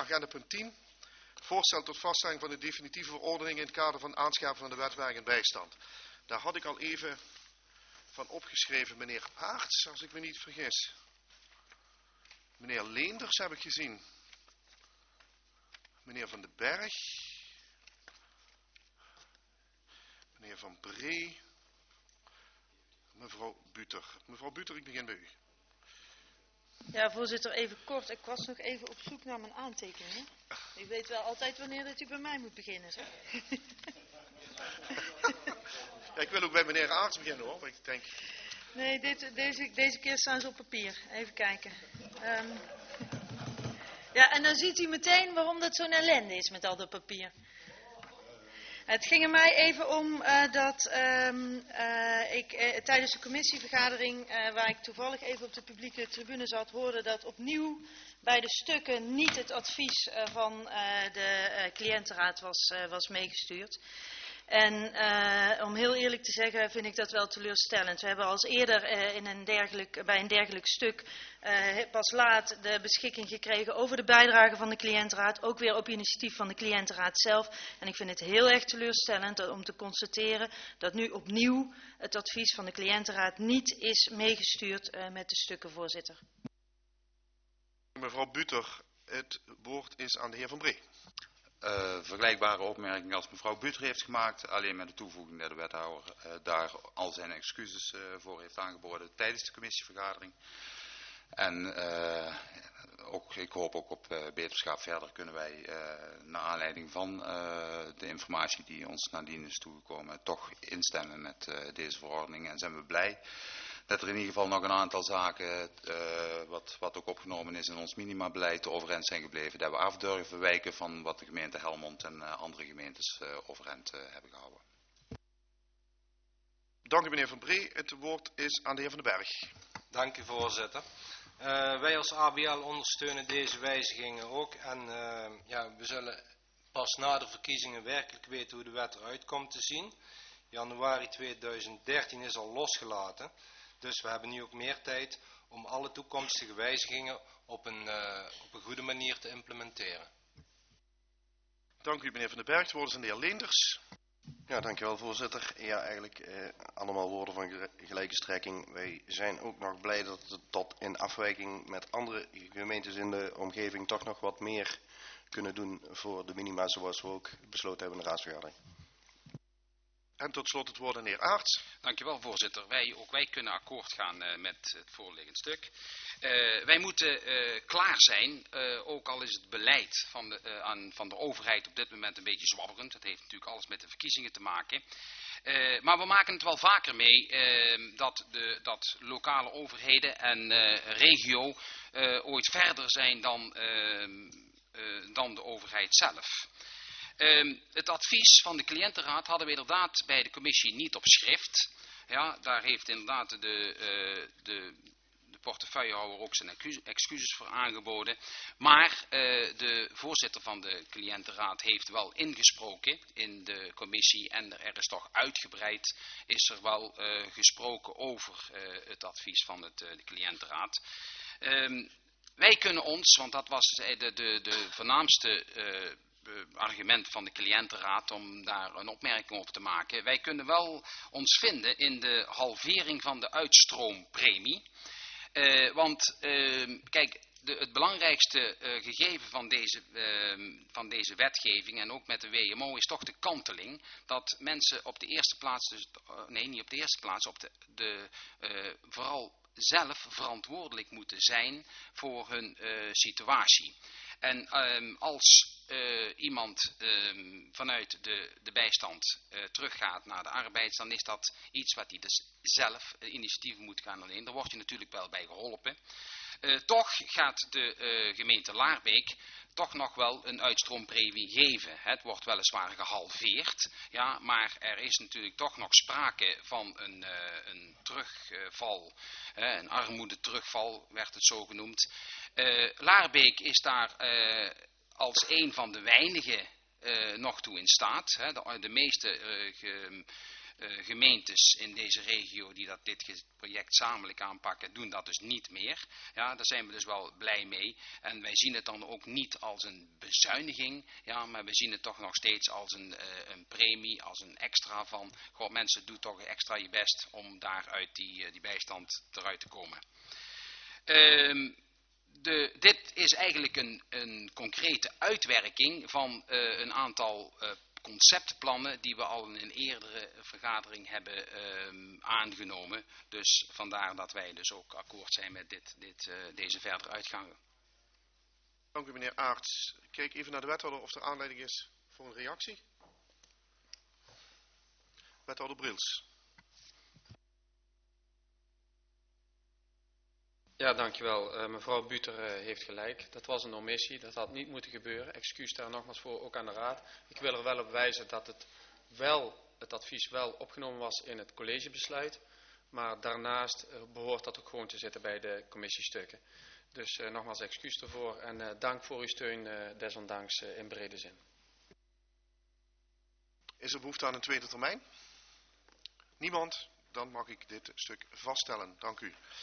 agenda punt 10. Voorstel tot vaststelling van de definitieve verordening in het kader van aanscherping van de wet werk en bijstand. Daar had ik al even van opgeschreven meneer Aarts, als ik me niet vergis. Meneer Leenders heb ik gezien. Meneer Van den Berg. Meneer Van Bree. Mevrouw Buter. Mevrouw Buter, ik begin bij u. Ja, voorzitter, even kort. Ik was nog even op zoek naar mijn aantekeningen. U weet wel altijd wanneer dat u bij mij moet beginnen, zeg. Ja, ik wil ook bij meneer Aarts beginnen, hoor. Ik denk... Nee, deze keer staan ze op papier. Even kijken. Ja, en dan ziet u meteen waarom dat zo'n ellende is met al dat papier. Het ging er mij even om dat ik tijdens de commissievergadering, waar ik toevallig even op de publieke tribune zat, hoorde dat opnieuw bij de stukken niet het advies van de cliëntenraad was meegestuurd. En om heel eerlijk te zeggen vind ik dat wel teleurstellend. We hebben als eerder bij een dergelijk stuk pas laat de beschikking gekregen over de bijdrage van de cliëntenraad. Ook weer op initiatief van de cliëntenraad zelf. En ik vind het heel erg teleurstellend om te constateren dat nu opnieuw het advies van de cliëntenraad niet is meegestuurd met de stukken, voorzitter. Mevrouw Buter, het woord is aan de heer Van Bree. Vergelijkbare opmerking als mevrouw Buter heeft gemaakt, alleen met de toevoeging dat de wethouder daar al zijn excuses voor heeft aangeboden tijdens de commissievergadering. En ik hoop ook op beterschap. Verder kunnen wij naar aanleiding van de informatie die ons nadien is toegekomen toch instemmen met deze verordening en zijn we blij dat er in ieder geval nog een aantal zaken, wat ook opgenomen is in ons minimabeleid, overeind zijn gebleven. Dat we af durven wijken van wat de gemeente Helmond en andere gemeentes overeind hebben gehouden. Dank u meneer Van Bree. Het woord is aan de heer Van den Berg. Dank u voorzitter. Wij als ABL ondersteunen deze wijzigingen ook. En we zullen pas na de verkiezingen werkelijk weten hoe de wet eruit komt te zien. Januari 2013 is al losgelaten. Dus we hebben nu ook meer tijd om alle toekomstige wijzigingen op een goede manier te implementeren. Dank u meneer Van den Berg. Het woord is aan de heer Leenders. Ja, dankjewel voorzitter. Ja, eigenlijk allemaal woorden van gelijke strekking. Wij zijn ook nog blij dat het tot in afwijking met andere gemeentes in de omgeving toch nog wat meer kunnen doen voor de minima zoals we ook besloten hebben in de raadsvergadering. En tot slot het woord aan de heer Aarts. Dankjewel voorzitter. Ook wij kunnen akkoord gaan met het voorliggend stuk. Wij moeten klaar zijn, ook al is het beleid van de overheid op dit moment een beetje zwabberend. Dat heeft natuurlijk alles met de verkiezingen te maken. Maar we maken het wel vaker mee dat lokale overheden en regio ooit verder zijn dan de overheid zelf. Het advies van de cliëntenraad hadden we inderdaad bij de commissie niet op schrift. Ja, daar heeft inderdaad de portefeuillehouder ook zijn excuses voor aangeboden. Maar de voorzitter van de cliëntenraad heeft wel ingesproken in de commissie en er is toch uitgebreid gesproken over het advies van de cliëntenraad. Wij kunnen ons, want dat was de voornaamste argument van de cliëntenraad om daar een opmerking op te maken. Wij kunnen wel ons vinden in de halvering van de uitstroompremie. Kijk, het belangrijkste gegeven van deze wetgeving en ook met de WMO is toch de kanteling. Dat mensen op de eerste plaats, vooral zelf verantwoordelijk moeten zijn voor hun situatie. En als iemand vanuit de bijstand teruggaat naar de arbeids, dan is dat iets wat hij dus zelf initiatief moet gaan nemen. Daar word je natuurlijk wel bij geholpen. Toch gaat de gemeente Laarbeek toch nog wel een uitstroompremie geven. Het wordt weliswaar gehalveerd, ja, maar er is natuurlijk toch nog sprake van een terugval, een armoedeterugval werd het zo genoemd. Laarbeek is daar als een van de weinigen nog toe in staat. De meeste gemeentes in deze regio die dit project gezamenlijk aanpakken, doen dat dus niet meer. Ja, daar zijn we dus wel blij mee. En wij zien het dan ook niet als een bezuiniging, ja, maar we zien het toch nog steeds als een premie, als een extra van, goh, mensen, doe toch extra je best om daar uit die bijstand eruit te komen. Dit is eigenlijk een concrete uitwerking van een aantal conceptplannen die we al in een eerdere vergadering hebben aangenomen. Dus vandaar dat wij dus ook akkoord zijn met deze verdere uitgang. Dank u, meneer Aerts. Ik kijk even naar de wethouder of er aanleiding is voor een reactie. Wethouder Brils. Ja, dankjewel. Mevrouw Buter heeft gelijk. Dat was een omissie. Dat had niet moeten gebeuren. Excuus daar nogmaals voor, ook aan de raad. Ik wil er wel op wijzen dat het advies wel opgenomen was in het collegebesluit. Maar daarnaast behoort dat ook gewoon te zitten bij de commissiestukken. Dus nogmaals excuus ervoor en dank voor uw steun, desondanks in brede zin. Is er behoefte aan een tweede termijn? Niemand? Dan mag ik dit stuk vaststellen. Dank u.